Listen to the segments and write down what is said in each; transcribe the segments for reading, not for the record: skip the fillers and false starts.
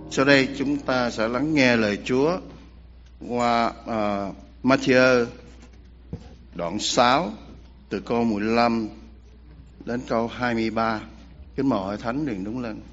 Sau đây chúng ta sẽ lắng nghe lời Chúa qua Matthew đoạn 6 từ câu 15 đến câu 23. Kính mời Hội Thánh đừng đứng lên.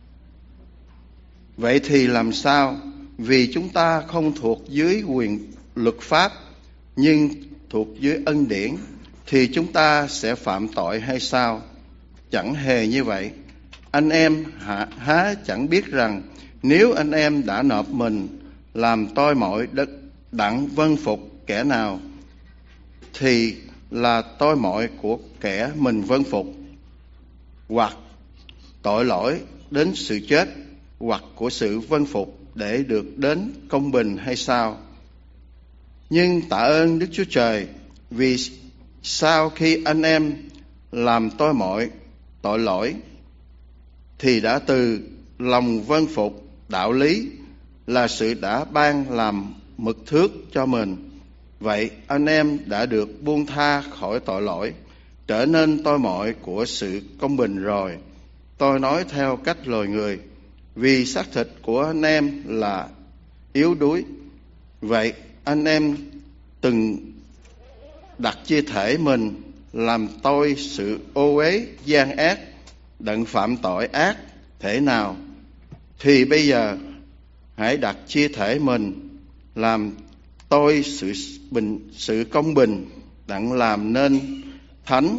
Vậy thì làm sao? Vì chúng ta không thuộc dưới quyền luật pháp nhưng thuộc dưới ân điển thì chúng ta sẽ phạm tội hay sao? Chẳng hề như vậy. Anh em há chẳng biết rằng nếu anh em đã nộp mình làm tôi mọi đặng vâng phục kẻ nào thì là tôi mọi của kẻ mình vâng phục, hoặc tội lỗi đến sự chết, hoặc của sự vâng phục để được đến công bình hay sao? Nhưng tạ ơn Đức Chúa Trời, vì sau khi anh em làm tôi mọi tội lỗi thì đã từ lòng vâng phục đạo lý là sự đã ban làm mực thước cho mình. Vậy anh em đã được buông tha khỏi tội lỗi, trở nên tôi mọi của sự công bình rồi. Tôi nói theo cách loài người, vì xác thịt của anh em là yếu đuối. Vậy anh em từng đặt chia thể mình làm tôi sự ô uế gian ác, đặng phạm tội ác thể nào, thì bây giờ hãy đặt chia thể mình làm tôi sự công bình, đặng làm nên thánh.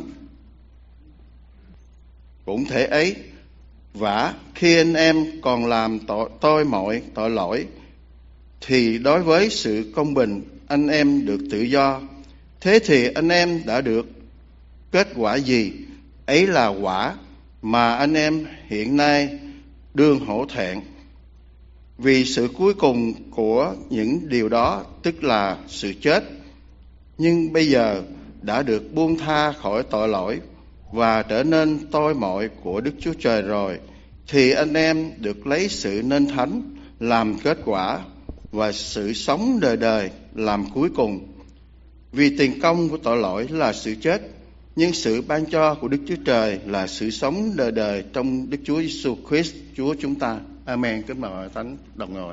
Cũng thế ấy, vả khi anh em còn làm tôi mọi tội lỗi thì đối với sự công bình anh em được tự do. Thế thì anh em đã được kết quả gì? Ấy là quả mà anh em hiện nay đương hổ thẹn. Vì sự cuối cùng của những điều đó tức là sự chết. Nhưng bây giờ đã được buông tha khỏi tội lỗi và trở nên tôi mọi của Đức Chúa Trời rồi, thì anh em được lấy sự nên thánh làm kết quả và sự sống đời đời làm cuối cùng. Vì tiền công của tội lỗi là sự chết, nhưng sự ban cho của Đức Chúa Trời là sự sống đời đời trong Đức Chúa Giêsu Christ Chúa chúng ta. Amen. Kính mời Hội Thánh đồng ngồi.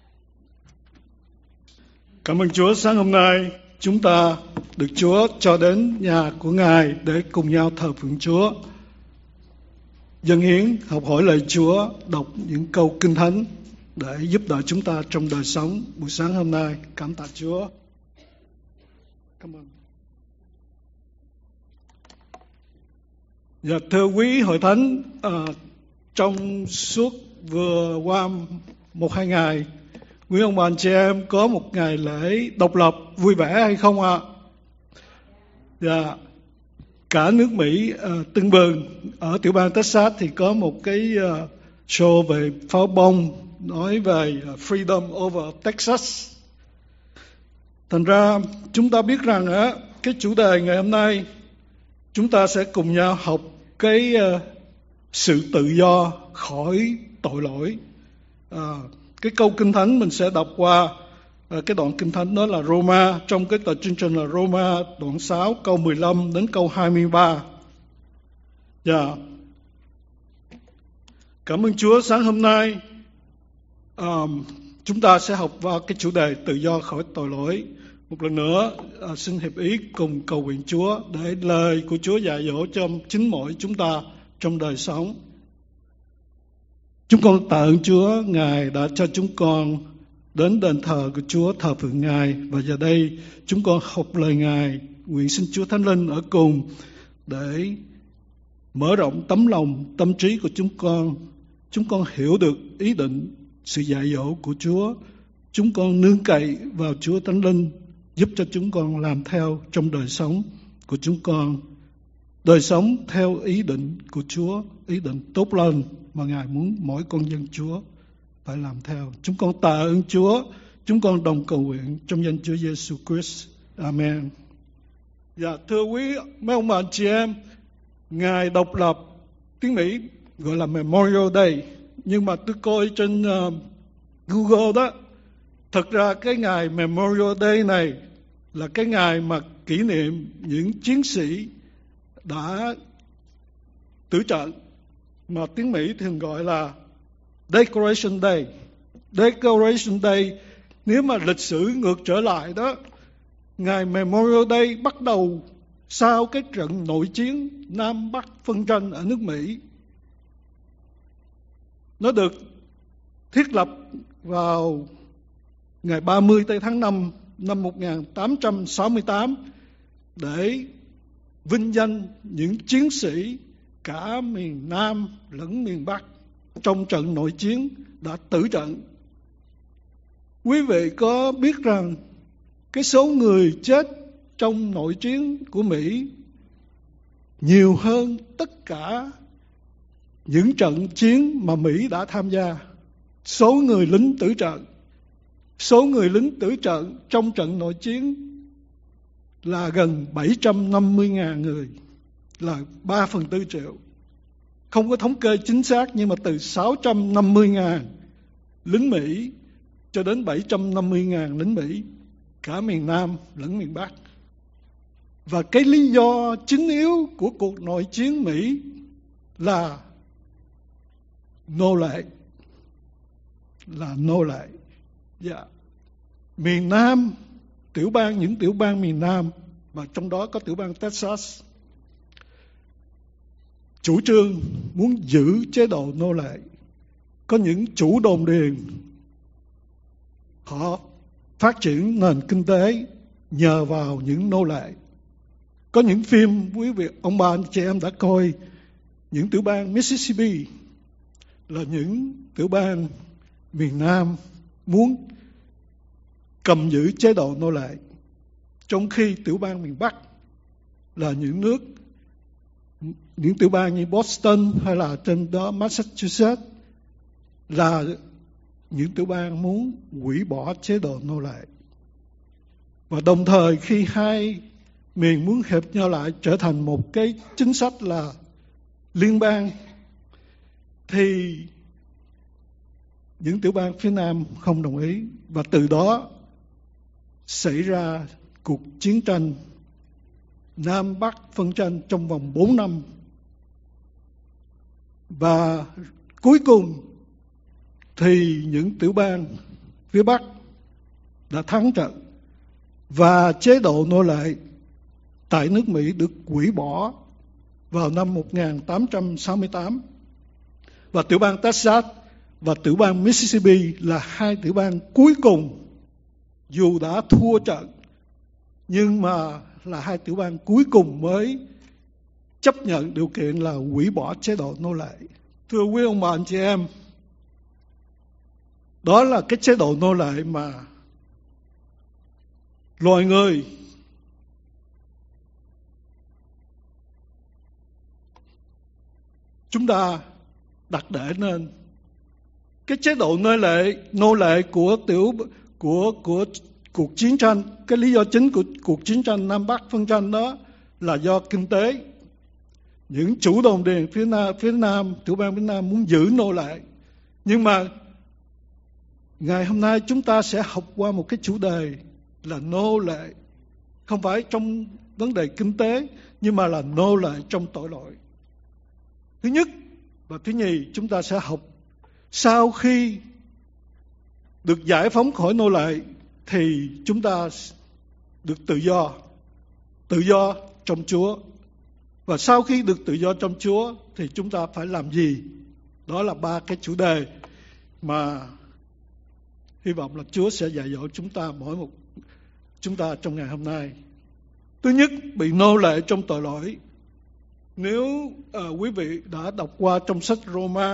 Cảm ơn Chúa, sáng hôm nay chúng ta được Chúa cho đến nhà của Ngài để cùng nhau thờ phượng Chúa, dâng hiến, học hỏi lời Chúa, đọc những câu Kinh Thánh để giúp đỡ chúng ta trong đời sống buổi sáng hôm nay. Cảm tạ Chúa. Cảm ơn. Dạ, thưa quý Hội Thánh, trong suốt vừa qua 1-2 ngày, quý ông bà anh chị em có một ngày lễ độc lập vui vẻ hay không ạ? Dạ, cả nước Mỹ tưng bừng. Ở tiểu bang Texas thì có một cái show về pháo bông nói về freedom over Texas. Thành ra chúng ta biết rằng cái chủ đề ngày hôm nay chúng ta sẽ cùng nhau học cái sự tự do khỏi tội lỗi. Cái câu Kinh Thánh mình sẽ đọc qua cái đoạn Kinh Thánh đó là Roma, trong cái tờ chương trình là Roma đoạn 6 câu 15 đến câu 23. Dạ. Cảm ơn Chúa, sáng hôm nay chúng ta sẽ học vào cái chủ đề tự do khỏi tội lỗi. Một lần nữa xin hiệp ý cùng cầu nguyện Chúa để lời của Chúa dạy dỗ cho chính mỗi chúng ta trong đời sống. Chúng con tạ ơn Chúa, Ngài đã cho chúng con đến đền thờ của Chúa, thờ phượng Ngài, và giờ đây chúng con học lời Ngài. Nguyện xin Chúa Thánh Linh ở cùng để mở rộng tấm lòng, tâm trí của chúng con. Chúng con hiểu được ý định, sự dạy dỗ của Chúa. Chúng con nương cậy vào Chúa Thánh Linh giúp cho chúng con làm theo trong đời sống của chúng con. Đời sống theo ý định của Chúa, ý định tốt lành mà Ngài muốn mỗi con dân Chúa phải làm theo. Chúng con tạ ơn Chúa, chúng con đồng cầu nguyện trong danh Chúa Giêsu Christ. Amen. Dạ, thưa quý mấy ông bà anh chị em, ngày độc lập tiếng Mỹ gọi là Memorial Day, nhưng mà tôi coi trên Google đó, thật ra cái ngày Memorial Day này là cái ngày mà kỷ niệm những chiến sĩ đã tử trận, mà tiếng Mỹ thường gọi là Decoration Day. Decoration Day, nếu mà lịch sử ngược trở lại đó, ngày Memorial Day bắt đầu sau cái trận nội chiến Nam Bắc phân tranh ở nước Mỹ. Nó được thiết lập vào ngày 30 tháng 5 năm 1868 để vinh danh những chiến sĩ cả miền Nam lẫn miền Bắc trong trận nội chiến đã tử trận. Quý vị có biết rằng cái số người chết trong nội chiến của Mỹ nhiều hơn tất cả những trận chiến mà Mỹ đã tham gia? Số người lính tử trận trong trận nội chiến là gần 750.000 người, là 3/4 triệu. Không có thống kê chính xác, nhưng mà từ 650.000 lính Mỹ cho đến 750.000 lính Mỹ, cả miền Nam lẫn miền Bắc. Và cái lý do chính yếu của cuộc nội chiến Mỹ là nô lệ. Yeah. Miền Nam, những tiểu bang miền Nam, và trong đó có tiểu bang Texas, chủ trương muốn giữ chế độ nô lệ. Có những chủ đồn điền, họ phát triển nền kinh tế nhờ vào những nô lệ. Có những phim quý vị, ông bà, anh chị em đã coi, những tiểu bang Mississippi là những tiểu bang miền Nam muốn cầm giữ chế độ nô lệ, trong khi tiểu bang miền Bắc là những tiểu bang như Boston hay là trên đó Massachusetts là những tiểu bang muốn hủy bỏ chế độ nô lệ. Và đồng thời khi hai miền muốn hợp nhau lại trở thành một cái chính sách là liên bang, thì những tiểu bang phía Nam không đồng ý, và từ đó xảy ra cuộc chiến tranh Nam Bắc phân tranh trong vòng 4 năm. Và cuối cùng thì những tiểu bang phía Bắc đã thắng trận, và chế độ nô lệ tại nước Mỹ được hủy bỏ vào năm 1868. Và tiểu bang Texas và tiểu bang Mississippi là hai tiểu bang cuối cùng, dù đã thua trận, nhưng mà là hai tiểu bang cuối cùng mới chấp nhận điều kiện là hủy bỏ chế độ nô lệ. Thưa quý ông bà anh chị em, đó là cái chế độ nô lệ mà loài người chúng ta đặt để nên. Cái chế độ nô lệ của cuộc chiến tranh, cái lý do chính của cuộc chiến tranh Nam Bắc phân tranh đó là do kinh tế. Những chủ đồn điền phía Nam, tiểu bang phía Nam muốn giữ nô lệ. Nhưng mà ngày hôm nay chúng ta sẽ học qua một cái chủ đề là nô lệ, không phải trong vấn đề kinh tế, nhưng mà là nô lệ trong tội lỗi. Thứ nhất và thứ nhì, chúng ta sẽ học sau khi được giải phóng khỏi nô lệ thì chúng ta được tự do trong Chúa. Và sau khi được tự do trong Chúa thì chúng ta phải làm gì? Đó là 3 cái chủ đề mà hy vọng là Chúa sẽ dạy dỗ mỗi một chúng ta trong ngày hôm nay. Thứ nhất, bị nô lệ trong tội lỗi. Nếu quý vị đã đọc qua trong sách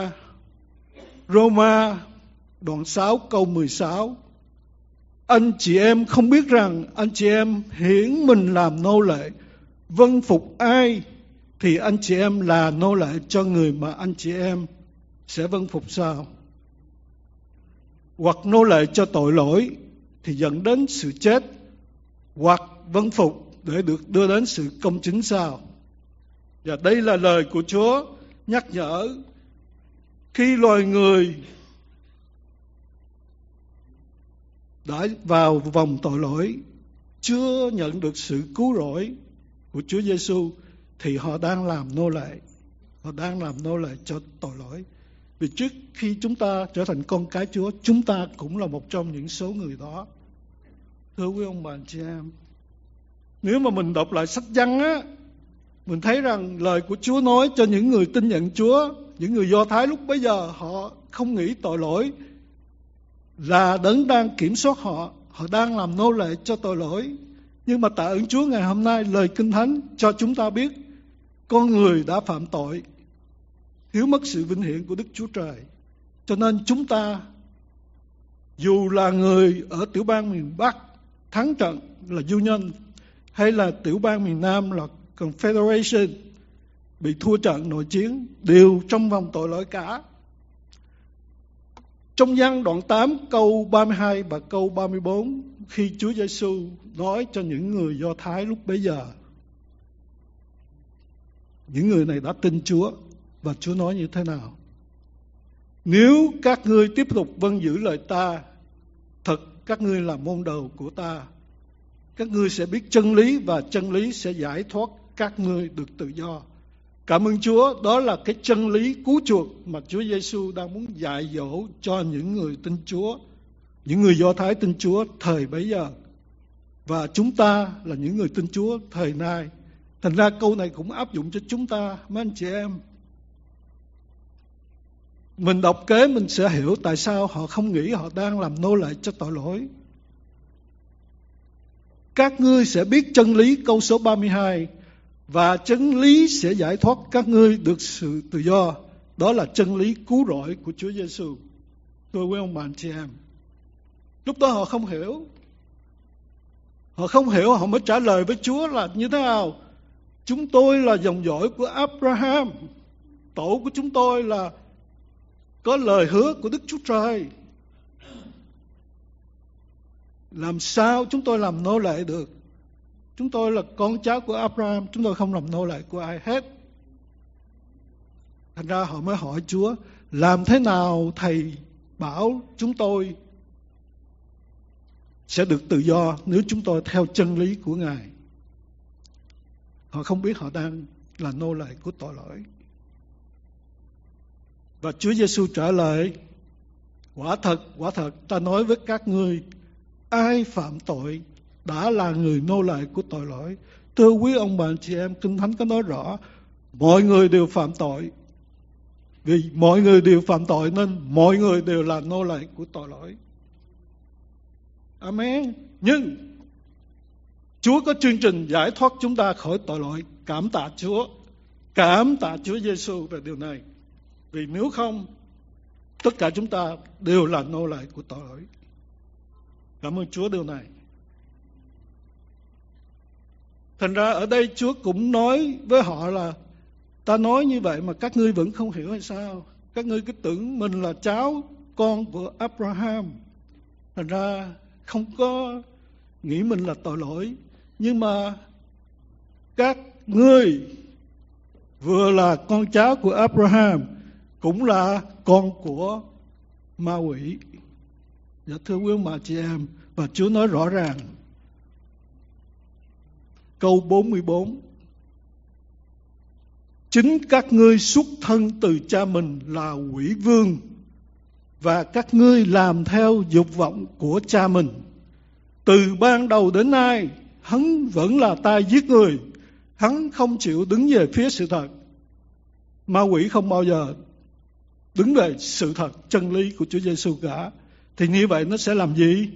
Roma đoạn 6 câu 16, anh chị em không biết rằng anh chị em hiển mình làm nô lệ, vâng phục ai thì anh chị em là nô lệ cho người mà anh chị em sẽ vâng phục sao? Hoặc nô lệ cho tội lỗi thì dẫn đến sự chết, hoặc vâng phục để được đưa đến sự công chính sao? Và đây là lời của Chúa nhắc nhở khi loài người đã vào vòng tội lỗi, chưa nhận được sự cứu rỗi của Chúa Giêsu thì họ đang làm nô lệ. Họ đang làm nô lệ cho tội lỗi. Vì trước khi chúng ta trở thành con cái Chúa, chúng ta cũng là một trong những số người đó. Thưa quý ông bà anh chị em, nếu mà mình đọc lại sách Giăng á, mình thấy rằng lời của Chúa nói cho những người tin nhận Chúa, những người Do Thái lúc bấy giờ, họ không nghĩ tội lỗi là Đấng đang kiểm soát họ, họ đang làm nô lệ cho tội lỗi. Nhưng mà tạ ơn Chúa, ngày hôm nay lời Kinh Thánh cho chúng ta biết con người đã phạm tội, thiếu mất sự vinh hiển của Đức Chúa Trời. Cho nên chúng ta, dù là người ở tiểu bang miền Bắc thắng trận là Union, hay là tiểu bang miền Nam là Confederation bị thua trận nội chiến, đều trong vòng tội lỗi cả. Trong Giăng đoạn 8 câu 32 và câu 34, khi Chúa Giêsu nói cho những người Do Thái lúc bấy giờ, những người này đã tin Chúa, và Chúa nói như thế nào? Nếu các ngươi tiếp tục vâng giữ lời ta, thật các ngươi là môn đồ của ta. Các ngươi sẽ biết chân lý và chân lý sẽ giải thoát các ngươi được tự do. Cảm ơn Chúa, đó là cái chân lý cứu chuộc mà Chúa Giêsu đang muốn dạy dỗ cho những người tin Chúa, những người Do Thái tin Chúa thời bấy giờ. Và chúng ta là những người tin Chúa thời nay. Thành ra câu này cũng áp dụng cho chúng ta, mấy anh chị em. Mình đọc kế mình sẽ hiểu tại sao họ không nghĩ họ đang làm nô lệ cho tội lỗi. Các ngươi sẽ biết chân lý, câu số 32, và chân lý sẽ giải thoát các ngươi được sự tự do. Đó là chân lý cứu rỗi của Chúa Giêsu. Thưa quý ông bà anh chị em, lúc đó họ không hiểu. Họ không hiểu, họ mới trả lời với Chúa là như thế nào? Chúng tôi là dòng dõi của Abraham. Tổ của chúng tôi là có lời hứa của Đức Chúa Trời. Làm sao chúng tôi làm nô lệ được? Chúng tôi là con cháu của Abraham, chúng tôi không làm nô lệ của ai hết. Thành ra họ mới hỏi Chúa, làm thế nào Thầy bảo chúng tôi sẽ được tự do nếu chúng tôi theo chân lý của Ngài? Họ không biết họ đang là nô lệ của tội lỗi. Và Chúa Giêsu trả lời, quả thật ta nói với các ngươi, ai phạm tội đã là người nô lệ của tội lỗi. Thưa quý ông bà anh chị em, Kinh Thánh có nói rõ, mọi người đều phạm tội. Vì mọi người đều phạm tội nên mọi người đều là nô lệ của tội lỗi. Amen. Nhưng Chúa có chương trình giải thoát chúng ta khỏi tội lỗi. Cảm tạ Chúa. Cảm tạ Chúa Giêsu về điều này. Vì nếu không, tất cả chúng ta đều là nô lệ của tội lỗi. Cảm ơn Chúa điều này. Thành ra ở đây Chúa cũng nói với họ là, ta nói như vậy mà các ngươi vẫn không hiểu hay sao? Các ngươi cứ tưởng mình là cháu con của Abraham. Thành ra không có nghĩ mình là tội lỗi. Nhưng mà các ngươi vừa là con cháu của Abraham, cũng là con của ma quỷ. Dạ thưa quý ông bà chị em, và Chúa nói rõ ràng. Câu 44, chính các ngươi xuất thân từ cha mình là quỷ vương, và các ngươi làm theo dục vọng của cha mình. Từ ban đầu đến nay, hắn vẫn là tay giết người. Hắn không chịu đứng về phía sự thật. Ma quỷ không bao giờ đứng về sự thật, chân lý của Chúa Giêsu cả. Thì như vậy nó sẽ làm gì?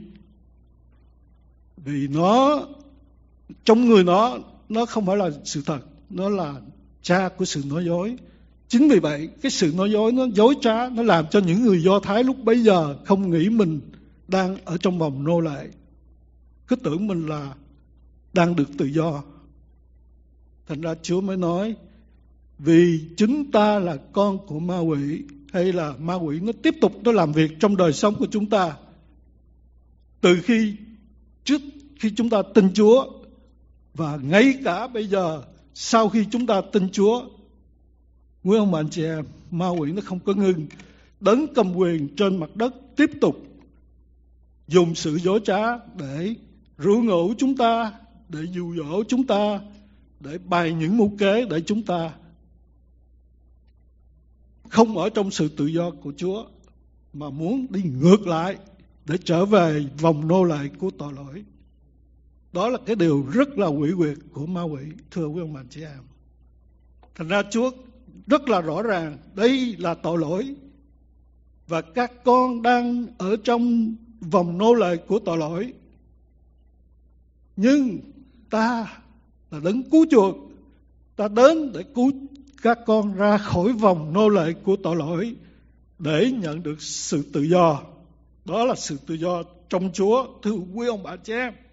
Vì nó, trong người nó không phải là sự thật, nó là cha của sự nói dối. Chính vì vậy, cái sự nói dối, nó dối trá, nó làm cho những người Do Thái lúc bấy giờ không nghĩ mình đang ở trong vòng nô lệ. Cứ tưởng mình là đang được tự do. Thành ra Chúa mới nói, vì chúng ta là con của ma quỷ, hay là ma quỷ nó tiếp tục nó làm việc trong đời sống của chúng ta. Từ trước khi chúng ta tin Chúa, và ngay cả bây giờ sau khi chúng ta tin Chúa, quý ông bà anh chị em, ma quỷ nó không có ngừng. Đấng cầm quyền trên mặt đất tiếp tục dùng sự dối trá để rủ ngủ chúng ta, để dụ dỗ chúng ta, để bày những mưu kế để chúng ta không ở trong sự tự do của Chúa, mà muốn đi ngược lại để trở về vòng nô lệ của tội lỗi. Đó là cái điều rất là quỷ quyệt của ma quỷ, thưa quý ông bà chị em. Thành ra Chúa rất là rõ ràng, đây là tội lỗi, và các con đang ở trong vòng nô lệ của tội lỗi. Nhưng ta là đấng cứu chuộc, ta đến để cứu các con ra khỏi vòng nô lệ của tội lỗi, để nhận được sự tự do. Đó là sự tự do trong Chúa, thưa quý ông bà chị em.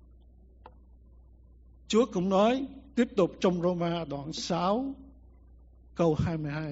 Chúa cũng nói tiếp tục trong Roma đoạn 6 câu 22.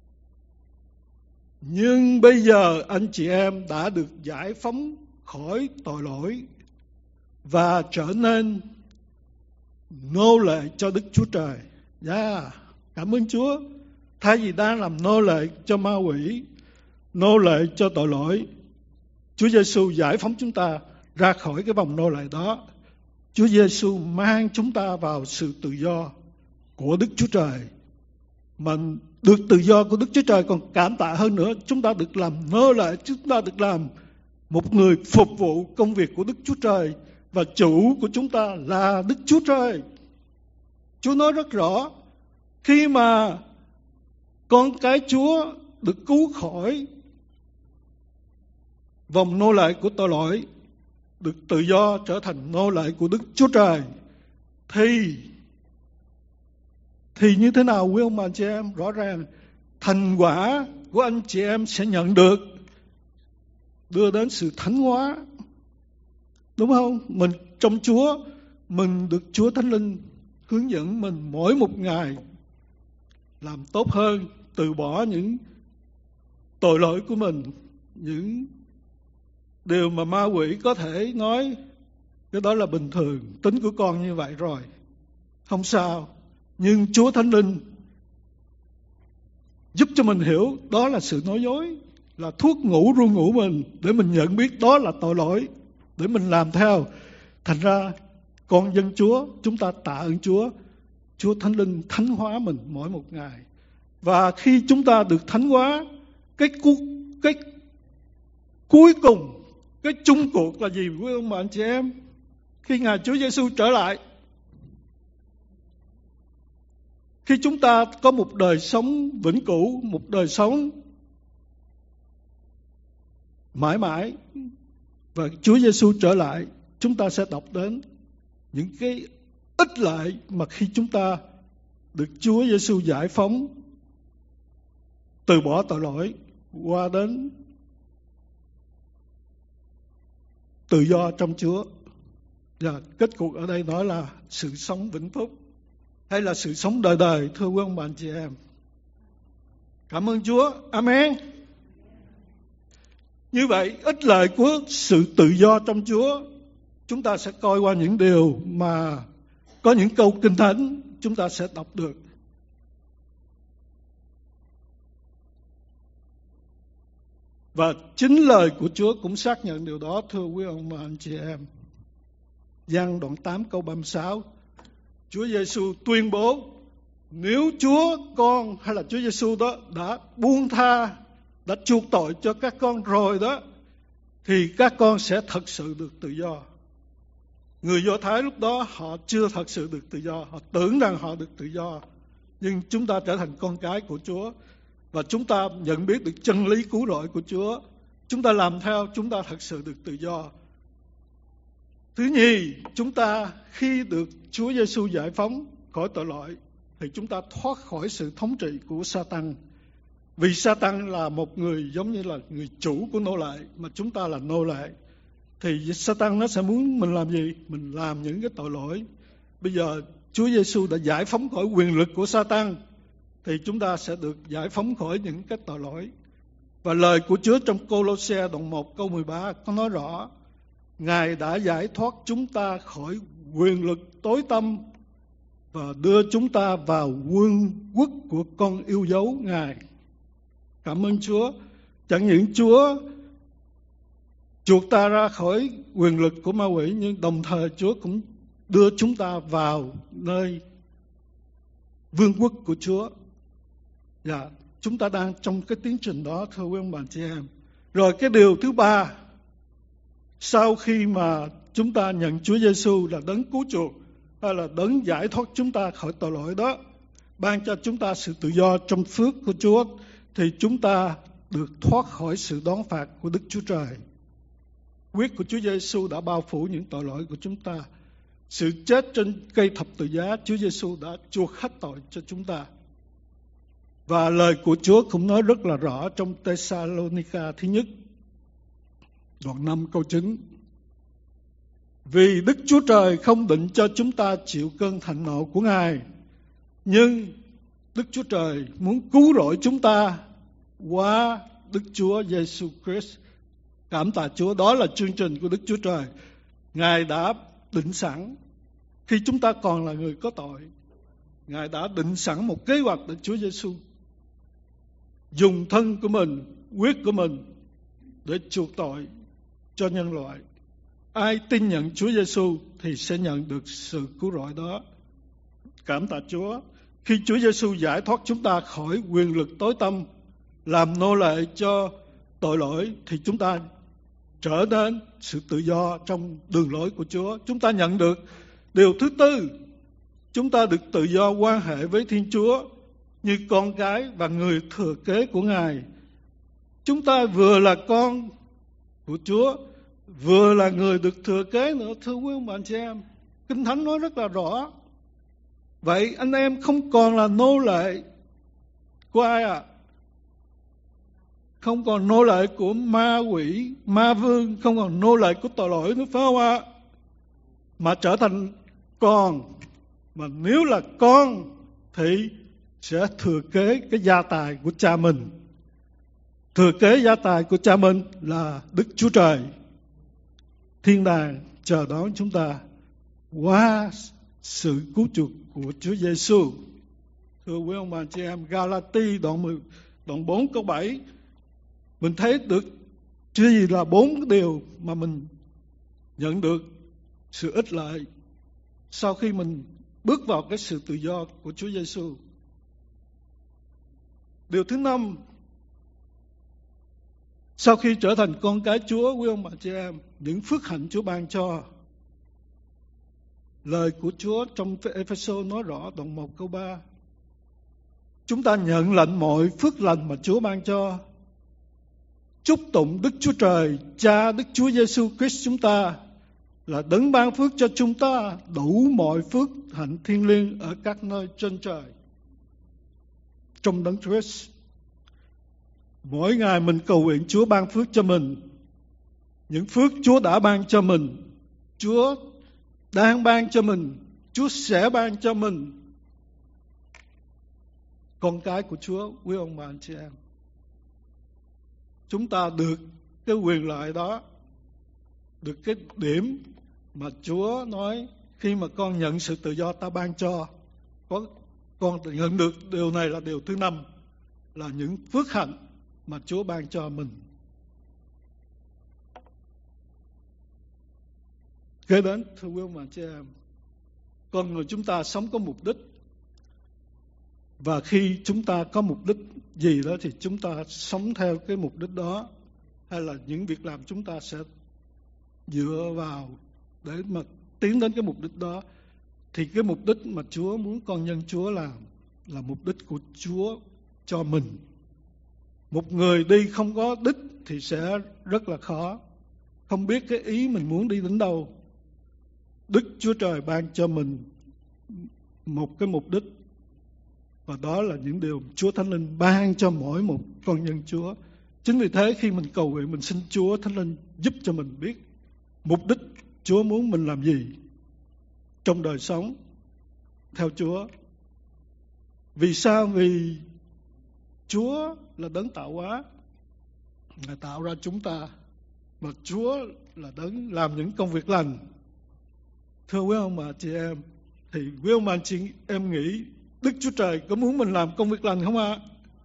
Nhưng bây giờ anh chị em đã được giải phóng khỏi tội lỗi và trở nên nô lệ cho Đức Chúa Trời. Cảm ơn Chúa. Thay vì đang làm nô lệ cho ma quỷ, nô lệ cho tội lỗi, Chúa Giêsu giải phóng chúng ta ra khỏi cái vòng nô lệ đó. Chúa Giêsu mang chúng ta vào sự tự do của Đức Chúa Trời. Mà được tự do của Đức Chúa Trời còn cảm tạ hơn nữa, chúng ta được làm nô lệ, chúng ta được làm một người phục vụ công việc của Đức Chúa Trời, và chủ của chúng ta là Đức Chúa Trời. Chúa nói rất rõ, khi mà con cái Chúa được cứu khỏi vòng nô lệ của tội lỗi, được tự do trở thành nô lệ của Đức Chúa Trời, thì như thế nào quý ông bà chị em? Rõ ràng thành quả của anh chị em sẽ nhận được, đưa đến sự thánh hóa, đúng không? Mình trong Chúa, mình được Chúa Thánh Linh hướng dẫn mình mỗi một ngày làm tốt hơn, từ bỏ những tội lỗi của mình, những điều mà ma quỷ có thể nói cái đó là bình thường, tính của con như vậy rồi, không sao. Nhưng Chúa Thánh Linh giúp cho mình hiểu đó là sự nói dối, là thuốc ngủ ru ngủ mình, để mình nhận biết đó là tội lỗi, để mình làm theo. Thành ra con dân Chúa, chúng ta tạ ơn Chúa, Chúa Thánh Linh thánh hóa mình mỗi một ngày. Và khi chúng ta được thánh hóa, cái cuối cùng, cái chung cuộc là gì quý ông bà anh chị em? Khi Ngài Chúa Giêsu trở lại, khi chúng ta có một đời sống vĩnh cửu, một đời sống mãi mãi, và Chúa Giêsu trở lại, chúng ta sẽ đọc đến những cái ích lợi mà khi chúng ta được Chúa Giêsu giải phóng, từ bỏ tội lỗi, qua đến tự do trong Chúa. Và kết cục ở đây nói là sự sống vĩnh phúc, hay là sự sống đời đời, thưa quý ông bà anh chị em. Cảm ơn Chúa. Amen. Như vậy, ích lợi của sự tự do trong Chúa, chúng ta sẽ coi qua những điều mà có những câu Kinh Thánh chúng ta sẽ đọc được. Và chính lời của Chúa cũng xác nhận điều đó, thưa quý ông bà anh chị em. Giăng đoạn 8 câu 36, Chúa Giêsu tuyên bố, nếu Chúa con hay là Chúa Giêsu đó đã buông tha, đã chuộc tội cho các con rồi đó, thì các con sẽ thật sự được tự do. Người Do Thái lúc đó họ chưa thật sự được tự do, họ tưởng rằng họ được tự do. Nhưng chúng ta trở thành con cái của Chúa, và chúng ta nhận biết được chân lý cứu rỗi của Chúa, chúng ta làm theo, chúng ta thật sự được tự do. Thứ nhì, chúng ta khi được Chúa Giêsu giải phóng khỏi tội lỗi, thì chúng ta thoát khỏi sự thống trị của Sa-tan. Vì Sa-tan là một người giống như là người chủ của nô lệ, mà chúng ta là nô lệ. Thì Sa-tan nó sẽ muốn mình làm gì? Mình làm những cái tội lỗi. Bây giờ Chúa Giêsu đã giải phóng khỏi quyền lực của Sa-tan, thì chúng ta sẽ được giải phóng khỏi những cái tội lỗi. Và lời của Chúa trong Cô-lô-se đoạn 1 câu 13 có nói rõ, Ngài đã giải thoát chúng ta khỏi quyền lực tối tăm và đưa chúng ta vào vương quốc của con yêu dấu Ngài. Cảm ơn Chúa. Chẳng những Chúa chuộc ta ra khỏi quyền lực của ma quỷ, nhưng đồng thời Chúa cũng đưa chúng ta vào nơi vương quốc của Chúa. chúng ta đang trong cái tiến trình đó, thưa quý ông bà chị em. Rồi cái điều thứ ba, sau khi mà chúng ta nhận Chúa Giêsu là đấng cứu chuộc hay là đấng giải thoát chúng ta khỏi tội lỗi đó, ban cho chúng ta sự tự do trong phước của Chúa, thì chúng ta được thoát khỏi sự đón phạt của Đức Chúa Trời. Huyết của Chúa Giêsu đã bao phủ những tội lỗi của chúng ta. Sự chết trên cây thập tự giá, Chúa Giêsu đã chuộc hết tội cho chúng ta. Và lời của Chúa cũng nói rất là rõ trong Tê-sa-lô-ni-ca thứ nhất, đoạn 5 câu 9. Vì Đức Chúa Trời không định cho chúng ta chịu cơn thạnh nộ của Ngài, nhưng Đức Chúa Trời muốn cứu rỗi chúng ta qua Đức Chúa Giêsu Christ. Cảm tạ Chúa, đó là chương trình của Đức Chúa Trời. Ngài đã định sẵn khi chúng ta còn là người có tội. Ngài đã định sẵn một kế hoạch để Chúa Giêsu dùng thân của mình, huyết của mình để chuộc tội cho nhân loại. Ai tin nhận Chúa Giêsu thì sẽ nhận được sự cứu rỗi đó. Cảm tạ Chúa, khi Chúa Giêsu giải thoát chúng ta khỏi quyền lực tối tăm, làm nô lệ cho tội lỗi, thì chúng ta trở nên sự tự do trong đường lối của Chúa. Chúng ta nhận được điều thứ tư, chúng ta được tự do quan hệ với Thiên Chúa như con cái và người thừa kế của Ngài. Chúng ta vừa là con của Chúa, vừa là người được thừa kế nữa, thưa quý ông bà chị em. Kinh Thánh nói rất là rõ. Vậy anh em không còn là nô lệ của ai ạ? Không còn nô lệ của ma quỷ, ma vương, không còn nô lệ của tội lỗi nữa, phải không ạ? Mà trở thành con. Mà nếu là con thì sẽ thừa kế cái gia tài của cha mình. Thừa kế gia tài của cha mình là Đức Chúa Trời. Thiên đàng chờ đón chúng ta qua sự cứu chuộc của Chúa Giêsu. Thưa quý ông bà chị em, Ga-la-ti đoạn 4 câu 7, mình thấy được chứ gì là 4 điều mà mình nhận được sự ích lợi sau khi mình bước vào cái sự tự do của Chúa Giêsu. Điều thứ 5, sau khi trở thành con cái Chúa, quý ông bà chị em, những phước hạnh Chúa ban cho. Lời của Chúa trong Ê-phê-sô nói rõ đoạn 1 câu 3. Chúng ta nhận lãnh mọi phước lành mà Chúa ban cho. Chúc tụng Đức Chúa Trời, Cha Đức Chúa Giêsu Christ chúng ta là đấng ban phước cho chúng ta đủ mọi phước hạnh thiêng liêng ở các nơi trên trời. Trong đấng Christ, mỗi ngày mình cầu nguyện Chúa ban phước cho mình. Những phước Chúa đã ban cho mình, Chúa đang ban cho mình, Chúa sẽ ban cho mình. Con cái của Chúa, quý ông bà anh chị em, chúng ta được cái quyền lợi đó, được cái điểm mà Chúa nói khi mà con nhận sự tự do ta ban cho. Con nhận được điều này là điều thứ 5, là những phước hạnh mà Chúa ban cho mình. Kế đến, thưa quý ông bà chị em, con người chúng ta sống có mục đích. Và khi chúng ta có mục đích gì đó thì chúng ta sống theo cái mục đích đó. Hay là những việc làm chúng ta sẽ dựa vào để mà tiến đến cái mục đích đó. Thì cái mục đích mà Chúa muốn con nhân Chúa làm là mục đích của Chúa cho mình. Một người đi không có đích thì sẽ rất là khó, không biết cái ý mình muốn đi đến đâu. Đức Chúa Trời ban cho mình một cái mục đích, và đó là những điều Chúa Thánh Linh ban cho mỗi một con nhân Chúa. Chính vì thế khi mình cầu nguyện, mình xin Chúa Thánh Linh giúp cho mình biết mục đích Chúa muốn mình làm gì trong đời sống theo Chúa. Vì sao? Vì Chúa là đấng tạo hóa, Ngài tạo ra chúng ta, và Chúa là đấng làm những công việc lành. Thưa quý ông bà chị em, thì quý ông bà chị em nghĩ Đức Chúa Trời có muốn mình làm công việc lành không ạ?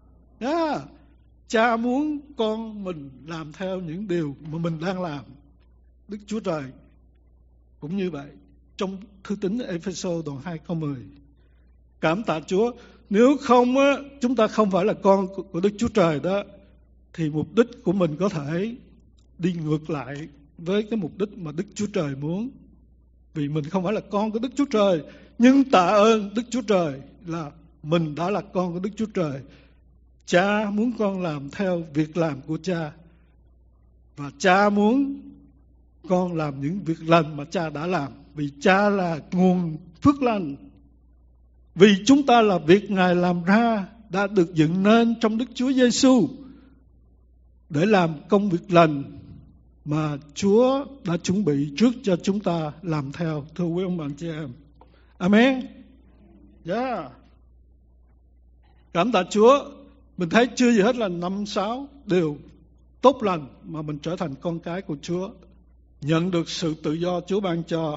Cha muốn con mình làm theo những điều mà mình đang làm. Đức Chúa Trời cũng như vậy. Trong thư tín Ê-phê-sô đoạn 2 câu 10, Cảm tạ Chúa. Nếu không á, chúng ta không phải là con của Đức Chúa Trời đó, thì mục đích của mình có thể đi ngược lại với cái mục đích mà Đức Chúa Trời muốn. Vì mình không phải là con của Đức Chúa Trời, nhưng tạ ơn Đức Chúa Trời là mình đã là con của Đức Chúa Trời. Cha muốn con làm theo việc làm của cha, và cha muốn con làm những việc lành mà cha đã làm, vì cha là nguồn phước lành. Vì chúng ta là việc Ngài làm ra, đã được dựng nên trong Đức Chúa Giêsu để làm công việc lành mà Chúa đã chuẩn bị trước cho chúng ta làm theo. Thưa quý ông bà chị em, Amen. Cảm tạ Chúa. Mình thấy chưa gì hết là 5-6 điều tốt lành mà mình trở thành con cái của Chúa, nhận được sự tự do Chúa ban cho.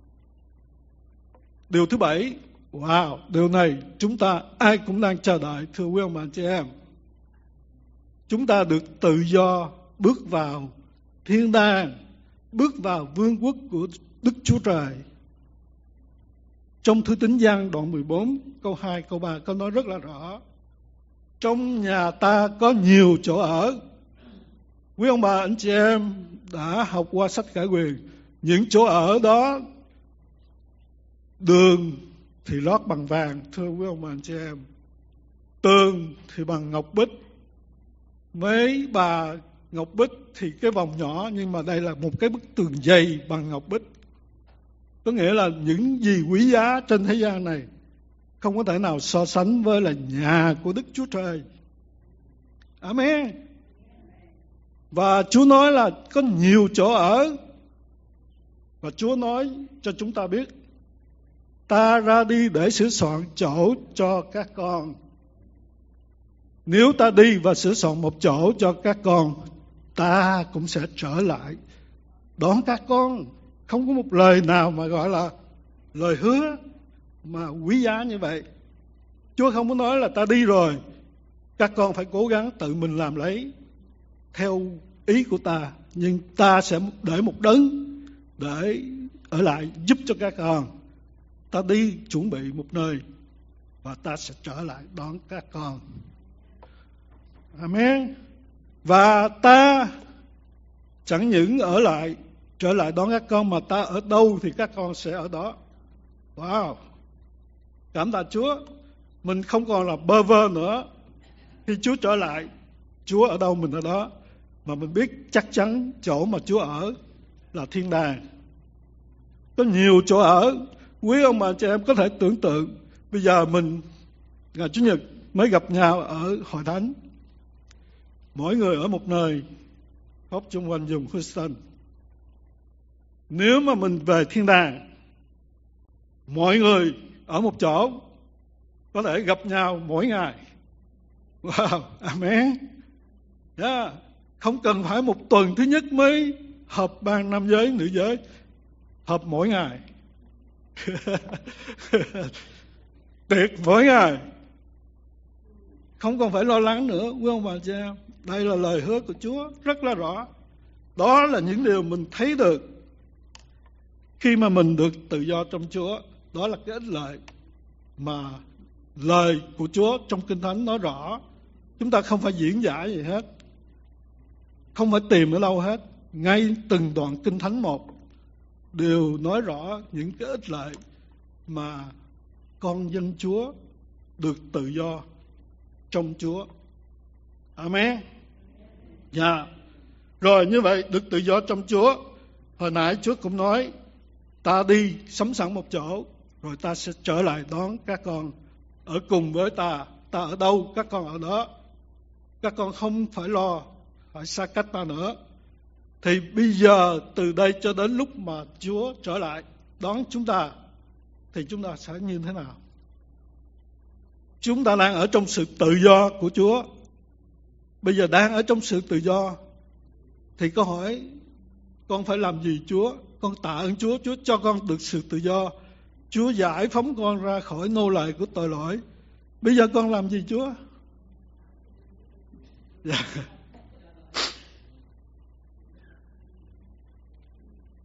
Điều thứ 7, wow, điều này chúng ta ai cũng đang chờ đợi. Thưa quý ông bà chị em, chúng ta được tự do bước vào thiên đàng, bước vào vương quốc của Đức Chúa Trời. Trong Thư Tín Giăng đoạn 14 câu 2 câu 3 có nói rất là rõ: trong nhà ta có nhiều chỗ ở. Quý ông bà anh chị em đã học qua sách Khải Huyền, những chỗ ở đó đường thì lót bằng vàng, thưa quý ông bà anh chị em, tường thì bằng ngọc bích. Mấy bà ngọc bích thì cái vòng nhỏ, nhưng mà đây là một cái bức tường dày bằng ngọc bích. Có nghĩa là những gì quý giá trên thế gian này không có thể nào so sánh với là nhà của Đức Chúa Trời. Amen. Và Chúa nói là có nhiều chỗ ở. Và Chúa nói cho chúng ta biết, ta ra đi để sửa soạn chỗ cho các con. Nếu ta đi và sửa soạn một chỗ cho các con, ta cũng sẽ trở lại đón các con. Không có một lời nào mà gọi là lời hứa mà quý giá như vậy. Chúa không có nói là ta đi rồi, các con phải cố gắng tự mình làm lấy theo ý của ta, nhưng ta sẽ để một đấng để ở lại giúp cho các con. Ta đi chuẩn bị một nơi và ta sẽ trở lại đón các con. Amen. Và ta chẳng những ở lại, trở lại đón các con, mà ta ở đâu thì các con sẽ ở đó. Wow. Cảm tạ Chúa. Mình không còn là bơ vơ nữa. Khi Chúa trở lại, Chúa ở đâu mình ở đó. Mà mình biết chắc chắn chỗ mà Chúa ở là thiên đàng. Có nhiều chỗ ở. Quý ông bà chị em có thể tưởng tượng, bây giờ mình ngày Chủ nhật mới gặp nhau ở hội thánh, mỗi người ở một nơi, họp chung quanh vùng Houston. Nếu mà mình về thiên đàng, mọi người ở một chỗ có thể gặp nhau mỗi ngày. Wow, amen. Không cần phải một tuần thứ nhất mới họp ban nam giới, nữ giới, họp mỗi ngày. Tuyệt, mỗi ngày. Không còn phải lo lắng nữa, quý ông bà chị em. Đây là lời hứa của Chúa rất là rõ. Đó là những điều mình thấy được khi mà mình được tự do trong Chúa. Đó là cái ích lợi mà lời của Chúa trong Kinh Thánh nói rõ. Chúng ta không phải diễn giải gì hết, không phải tìm ở đâu hết. Ngay từng đoạn Kinh Thánh một đều nói rõ những cái ích lợi mà con dân Chúa được tự do trong Chúa. Amen. Rồi như vậy được tự do trong Chúa. Hồi nãy Chúa cũng nói ta đi sắm sẵn một chỗ, rồi ta sẽ trở lại đón các con ở cùng với ta. Ta ở đâu các con ở đó. Các con không phải lo phải xa cách ta nữa. Thì bây giờ từ đây cho đến lúc mà Chúa trở lại đón chúng ta, thì chúng ta sẽ như thế nào? Chúng ta đang ở trong sự tự do của Chúa. Bây giờ đang ở trong sự tự do, thì câu hỏi con phải làm gì Chúa? Con tạ ơn Chúa, Chúa cho con được sự tự do. Chúa giải phóng con ra khỏi nô lệ của tội lỗi. Bây giờ con làm gì Chúa?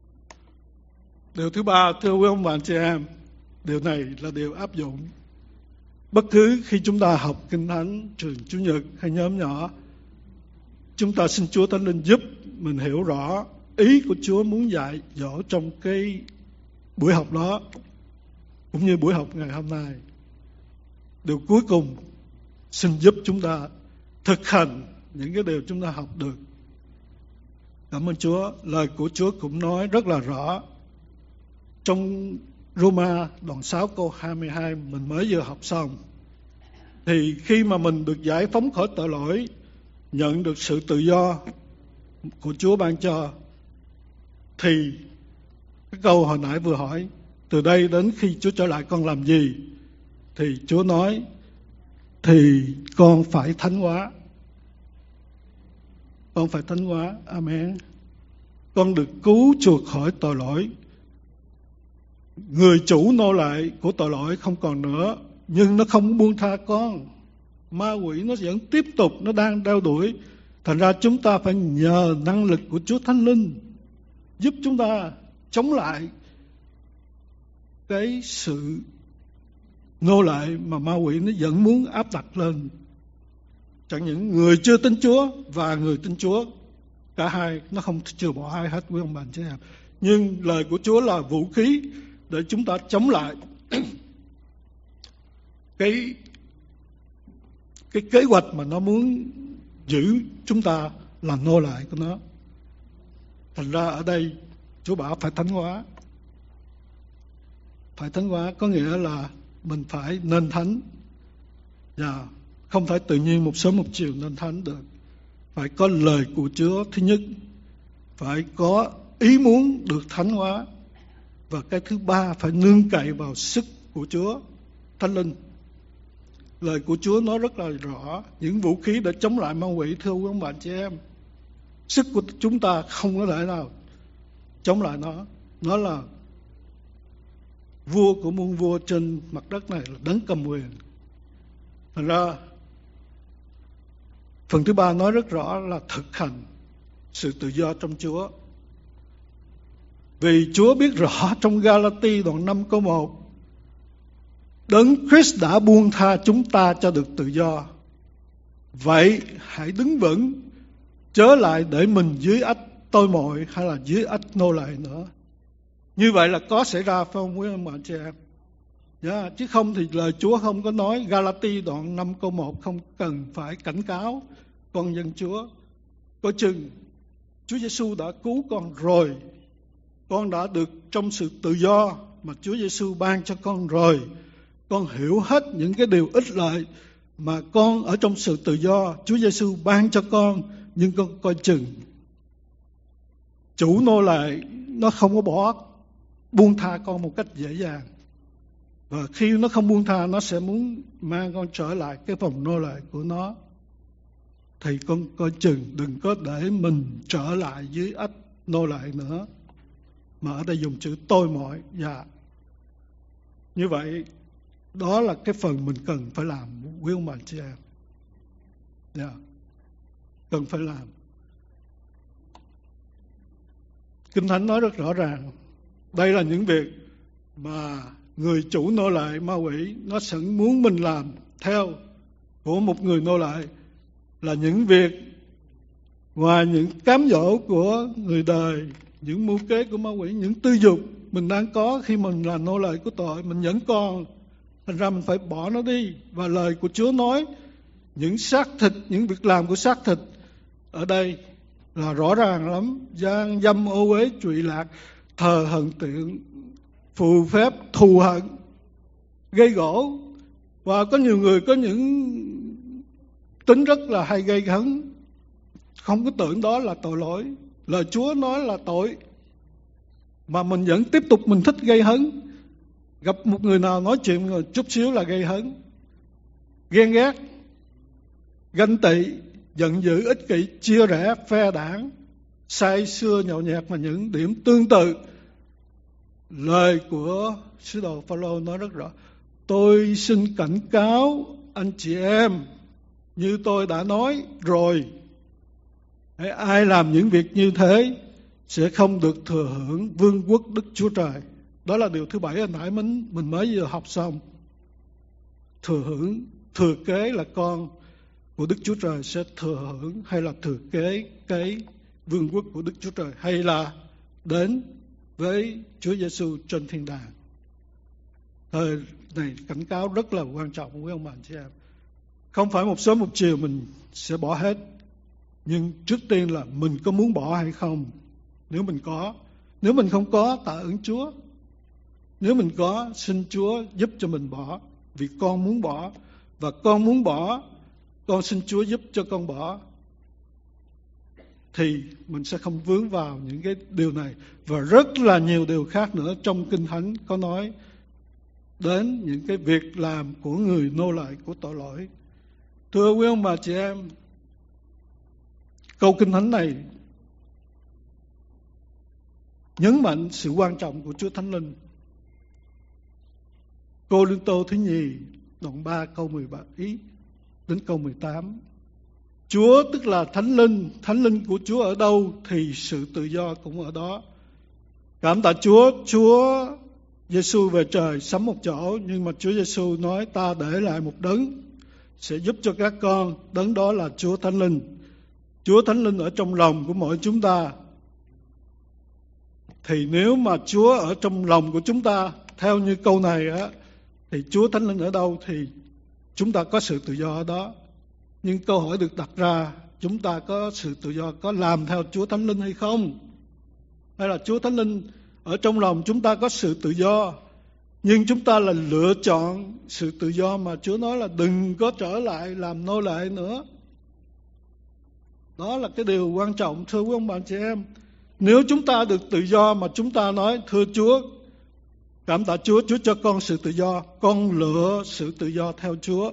Điều thứ ba, thưa quý ông bà chị em, điều này là điều áp dụng Bất cứ khi chúng ta học Kinh Thánh trường Chủ nhật hay nhóm nhỏ, chúng ta xin Chúa Thánh Linh giúp mình hiểu rõ ý của Chúa muốn dạy dỗ trong cái buổi học đó, cũng như buổi học ngày hôm nay. Điều cuối cùng, xin giúp chúng ta thực hành những cái điều chúng ta học được. Cảm ơn Chúa. Lời của Chúa cũng nói rất là rõ trong Roma đoạn 6 câu 22 mình mới vừa học xong. Thì khi mà mình được giải phóng khỏi tội lỗi, nhận được sự tự do của Chúa ban cho, thì cái câu hồi nãy vừa hỏi, từ đây đến khi Chúa trở lại con làm gì? Thì Chúa nói, thì con phải thánh hóa. Con phải thánh hóa. Amen. Con được cứu chuộc khỏi tội lỗi. Người chủ nô lệ của tội lỗi không còn nữa, nhưng nó không buông tha con. Ma quỷ nó vẫn tiếp tục, nó đang đeo đuổi. Thành ra chúng ta phải nhờ năng lực của Chúa Thánh Linh giúp chúng ta chống lại cái sự nô lệ mà ma quỷ nó vẫn muốn áp đặt lên. Chẳng những người chưa tin Chúa và người tin Chúa, cả hai nó không trừ bỏ ai hết, quý ông bà chị em. Nhưng lời của Chúa là vũ khí để chúng ta chống lại cái kế hoạch mà nó muốn giữ chúng ta làm nô lệ của nó. Thành ra ở đây Chúa bảo phải thánh hóa. Phải thánh hóa có nghĩa là mình phải nên thánh, và không phải tự nhiên một sớm một chiều nên thánh được. Phải có lời của Chúa thứ nhất, phải có ý muốn được thánh hóa, và cái thứ ba phải nương cậy vào sức của Chúa Thánh Linh. Lời của Chúa nói rất là rõ những vũ khí để chống lại ma quỷ, thưa quý ông bà chị em. Sức của chúng ta không có thể nào chống lại nó. Nó là vua của muôn vua trên mặt đất này, là đấng cầm quyền. Thành ra phần thứ ba nói rất rõ là thực hành sự tự do trong Chúa. Vì Chúa biết rõ trong Galati đoạn 5 câu 1, Đấng Christ đã buông tha chúng ta cho được tự do. Vậy hãy đứng vững, chớ lại để mình dưới ách tôi mọi hay là dưới ách nô lệ nữa. Như vậy là có xảy ra phải không quý ông bà chị em? Chứ không thì lời Chúa không có nói. Galati đoạn 5 câu 1 không cần phải cảnh cáo con dân Chúa. Coi chừng Chúa Giêsu đã cứu con rồi, con đã được trong sự tự do mà Chúa Giêsu ban cho con rồi. Con hiểu hết những cái điều ích lợi mà con ở trong sự tự do Chúa Giêsu ban cho con. Nhưng con coi chừng chủ nô lệ nó không có buông tha con một cách dễ dàng. Và khi nó không buông tha, nó sẽ muốn mang con trở lại cái vòng nô lệ của nó. Thì con coi chừng đừng có để mình trở lại dưới ách nô lệ nữa. Mà ở đây dùng chữ tôi mọi. Như vậy đó là cái phần mình cần phải làm, quý ông bà chị em. Cần phải làm. Kinh Thánh nói rất rõ ràng, đây là những việc mà người chủ nô lệ ma quỷ nó sẵn muốn mình làm theo của một người nô lệ, là những việc ngoài những cám dỗ của người đời, những mưu kế của ma quỷ, những tư dục mình đang có khi mình là nô lệ của tội, mình vẫn còn. Thành ra mình phải bỏ nó đi. Và lời của Chúa nói những xác thịt, những việc làm của xác thịt ở đây là rõ ràng lắm: gian dâm, ô uế, trụy lạc, thờ hận tượng, phù phép, thù hận, gây gổ. Và có nhiều người có những tính rất là hay gây hấn, không có tưởng đó là tội lỗi. Lời Chúa nói là tội, mà mình vẫn tiếp tục mình thích gây hấn. Gặp một người nào nói chuyện chút xíu là gây hấn, ghen ghét, ganh tị, giận dữ, ích kỷ, chia rẽ, phe đảng, say sưa, nhậu nhẹt, mà những điểm tương tự. Lời của sứ đồ Phaolô nói rất rõ: tôi xin cảnh cáo anh chị em, như tôi đã nói rồi, ai làm những việc như thế sẽ không được thừa hưởng vương quốc Đức Chúa Trời. Đó là điều thứ 7 hồi nãy mình mới vừa học xong. thừa hưởng, thừa kế là con của Đức Chúa Trời sẽ thừa hưởng, hay là thừa kế cái vương quốc của Đức Chúa Trời, hay là đến với Chúa Giêsu trên thiên đàng. Thời này cảnh cáo rất là quan trọng với ông bà chị em. Không phải một sớm một chiều mình sẽ bỏ hết, nhưng trước tiên là mình có muốn bỏ hay không. Nếu mình có, nếu mình không có, tạ ơn Chúa. Nếu mình có, xin Chúa giúp cho mình bỏ, vì con muốn bỏ, và con muốn bỏ, con xin Chúa giúp cho con bỏ, thì mình sẽ không vướng vào những cái điều này. Và rất là nhiều điều khác nữa trong Kinh Thánh có nói đến những cái việc làm của người nô lệ của tội lỗi. Thưa quý ông bà chị em, câu Kinh Thánh này nhấn mạnh sự quan trọng của Chúa Thánh Linh. Cô-rinh-tô thứ nhì đoạn 3 câu 17 đến câu 18. Chúa tức là Thánh Linh của Chúa ở đâu thì sự tự do cũng ở đó. Cảm tạ Chúa, Chúa Giêsu về trời sắm một chỗ, nhưng mà Chúa Giêsu nói ta để lại một đấng sẽ giúp cho các con, đấng đó là Chúa Thánh Linh. Chúa Thánh Linh ở trong lòng của mỗi chúng ta. Thì nếu mà Chúa ở trong lòng của chúng ta, theo như câu này á, thì Chúa Thánh Linh ở đâu thì chúng ta có sự tự do ở đó. Nhưng câu hỏi được đặt ra, chúng ta có sự tự do, có làm theo Chúa Thánh Linh hay không? Hay là Chúa Thánh Linh ở trong lòng chúng ta có sự tự do, nhưng chúng ta là lựa chọn sự tự do mà Chúa nói là đừng có trở lại làm nô lệ nữa. Đó là cái điều quan trọng, thưa quý ông bà chị em. Nếu chúng ta được tự do mà chúng ta nói thưa Chúa, cảm tạ Chúa, Chúa cho con sự tự do, con lựa sự tự do theo Chúa.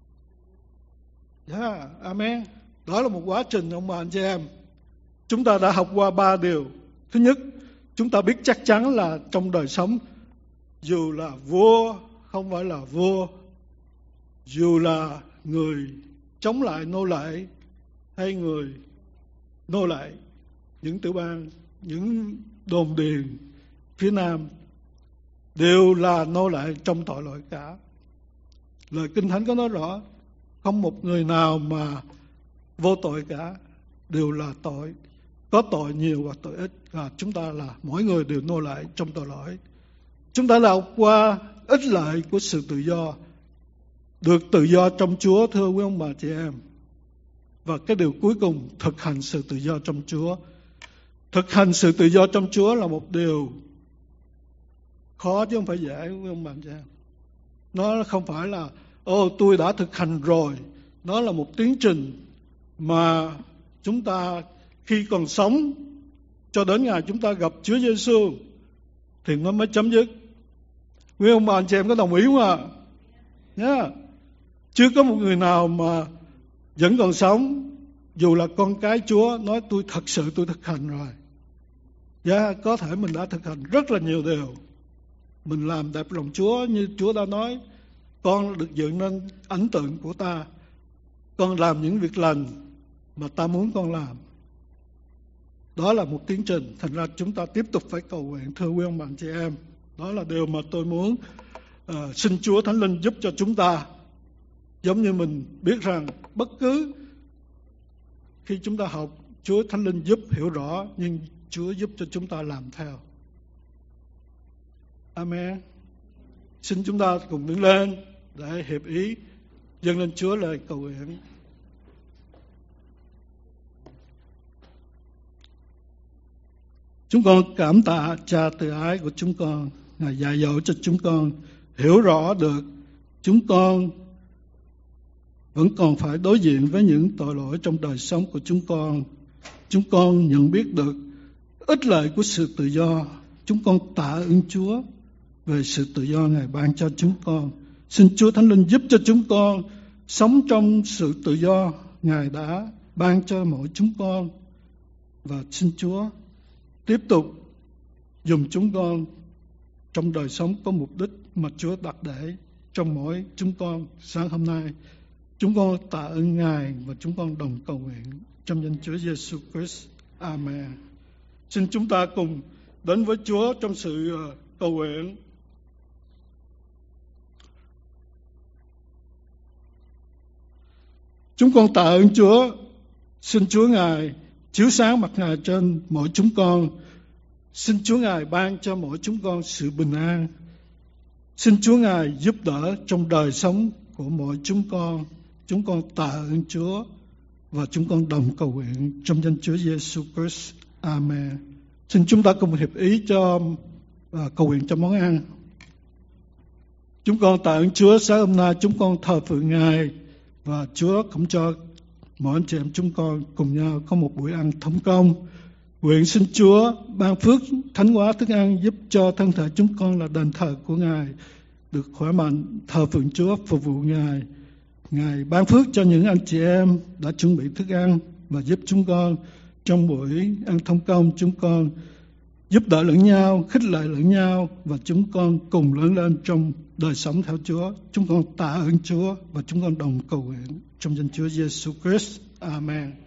Amen. Đó là một quá trình ông bà anh chị em. Chúng ta đã học qua 3 điều. Thứ nhất, chúng ta biết chắc chắn là trong đời sống, dù là vua, không phải là vua, dù là người chống lại nô lệ hay người nô lệ, những tiểu bang, những đồn điền phía Nam đều là nô lệ trong tội lỗi cả. Lời Kinh Thánh có nói rõ, không một người nào mà vô tội cả, đều là tội. Có tội nhiều và tội ít, và chúng ta là mỗi người đều nô lệ trong tội lỗi. Chúng ta đã học qua ích lợi của sự tự do, được tự do trong Chúa, thưa quý ông bà chị em. Và cái điều cuối cùng, thực hành sự tự do trong Chúa. Thực hành sự tự do trong Chúa là một điều khó chứ không phải dễ, quý ông bà chị em. Nó không phải là tôi đã thực hành rồi. Nó là một tiến trình mà chúng ta khi còn sống cho đến ngày chúng ta gặp Chúa Giêsu thì nó mới chấm dứt. Quý ông bà anh chị em có đồng ý không ạ? Yeah. Chưa có một người nào mà vẫn còn sống, dù là con cái Chúa, nói tôi thật sự tôi thực hành rồi. Có thể mình đã thực hành rất là nhiều điều. Mình làm đẹp lòng Chúa, như Chúa đã nói, con được dựng nên ảnh tượng của ta. Con làm những việc lành mà ta muốn con làm. Đó là một tiến trình. Thành ra chúng ta tiếp tục phải cầu nguyện, thưa quý ông bà chị em. Đó là điều mà tôi muốn xin Chúa Thánh Linh giúp cho chúng ta. Giống như mình biết rằng bất cứ khi chúng ta học, Chúa Thánh Linh giúp hiểu rõ, nhưng Chúa giúp cho chúng ta làm theo. Amen. Xin chúng ta cùng đứng lên để hiệp ý dâng lên Chúa lời cầu nguyện. Chúng con cảm tạ Cha từ ái của chúng con, Ngài dạy dỗ cho chúng con hiểu rõ được chúng con vẫn còn phải đối diện với những tội lỗi trong đời sống của chúng con. Chúng con nhận biết được ích lợi của sự tự do. Chúng con tạ ơn Chúa về sự tự do Ngài ban cho chúng con. Xin Chúa Thánh Linh giúp cho chúng con sống trong sự tự do Ngài đã ban cho mỗi chúng con. Và xin Chúa tiếp tục dùng chúng con trong đời sống có mục đích mà Chúa đặt để trong mỗi chúng con sáng hôm nay. Chúng con tạ ơn Ngài và chúng con đồng cầu nguyện trong danh Chúa Giêsu Christ. Amen. Xin chúng ta cùng đến với Chúa trong sự cầu nguyện. Chúng con tạ ơn Chúa. Xin Chúa Ngài chiếu sáng mặt Ngài trên mỗi chúng con. Xin Chúa Ngài ban cho mỗi chúng con sự bình an. Xin Chúa Ngài giúp đỡ trong đời sống của mỗi chúng con. Chúng con tạ ơn Chúa và chúng con đồng cầu nguyện trong danh Chúa Giêsu Christ. Amen. Xin chúng ta cùng hiệp ý cho cầu nguyện cho món ăn. Chúng con tạ ơn Chúa, sáng hôm nay chúng con thờ phượng Ngài và Chúa cũng cho mỗi anh chị em chúng con cùng nhau có một buổi ăn thống công. Nguyện xin Chúa ban phước thánh hóa thức ăn giúp cho thân thể chúng con là đền thờ của Ngài được khỏe mạnh thờ phượng Chúa, phục vụ Ngài. Ngài ban phước cho những anh chị em đã chuẩn bị thức ăn và giúp chúng con trong buổi ăn thống công. Chúng con giúp đỡ lẫn nhau, khích lệ lẫn nhau và chúng con cùng lớn lên trong đời sống theo Chúa. Chúng con tạ ơn Chúa và chúng con đồng cầu nguyện trong danh Chúa Giêsu Christ. Amen.